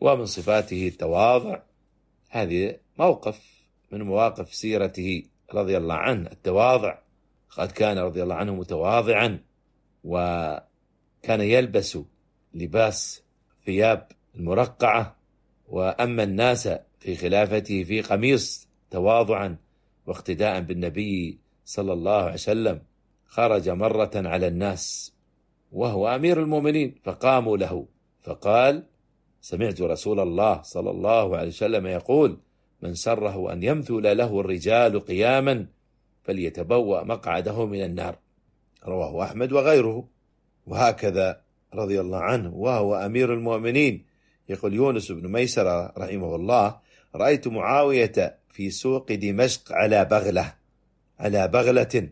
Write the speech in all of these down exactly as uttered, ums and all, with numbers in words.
ومن صفاته التواضع. هذه موقف من مواقف سيرته رضي الله عنه، التواضع. قد كان رضي الله عنه متواضعا، وكان يلبس لباس ثياب المرقعة، وأما الناس في خلافته في قميص تواضعا واقتداء بالنبي صلى الله عليه وسلم. خرج مرة على الناس وهو أمير المؤمنين فقاموا له فقال: سمعت رسول الله صلى الله عليه وسلم يقول: من سره أن يمثل له الرجال قياما فليتبوأ مقعده من النار. رواه أحمد وغيره. وهكذا رضي الله عنه وهو أمير المؤمنين يقول يونس بن ميسرة رحمه الله: رأيت معاوية في سوق دمشق على بغلة على بغلة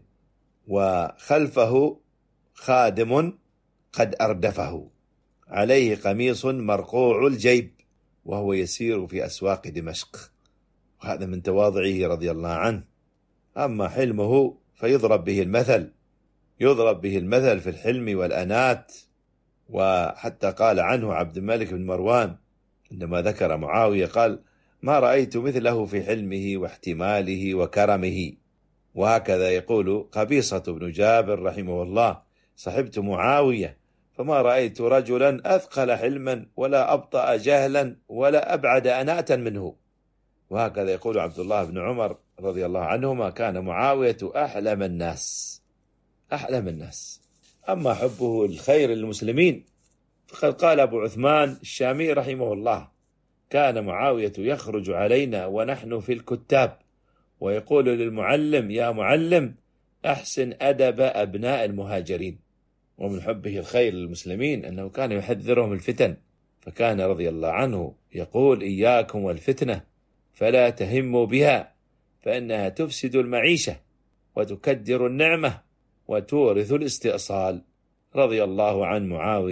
وخلفه خادم قد أردفه، عليه قميص مرقوع الجيب، وهو يسير في أسواق دمشق. وهذا من تواضعه رضي الله عنه. أما حلمه فيضرب به المثل يضرب به المثل في الحلم والأنات. وحتى قال عنه عبد الملك بن مروان عندما ذكر معاوية قال: ما رأيت مثله في حلمه واحتماله وكرمه. وهكذا يقول قبيصة بن جابر رحمه الله: صحبت معاوية فما رأيت رجلا أثقل حلما ولا أبطأ جهلا ولا أبعد أناة منه. وهكذا يقول عبد الله بن عمر رضي الله عنهما: كان معاوية أحلم الناس أحلم الناس. أما حبه الخير للمسلمين فقد قال أبو عثمان الشامي رحمه الله: كان معاوية يخرج علينا ونحن في الكتاب ويقول للمعلم: يا معلم أحسن أدب أبناء المهاجرين. ومن حبه الخير للمسلمين أنه كان يحذرهم الفتن، فكان رضي الله عنه يقول: إياكم والفتنة فلا تهموا بها فإنها تفسد المعيشة وتكدر النعمة وتورث الاستئصال. رضي الله عن معاوية.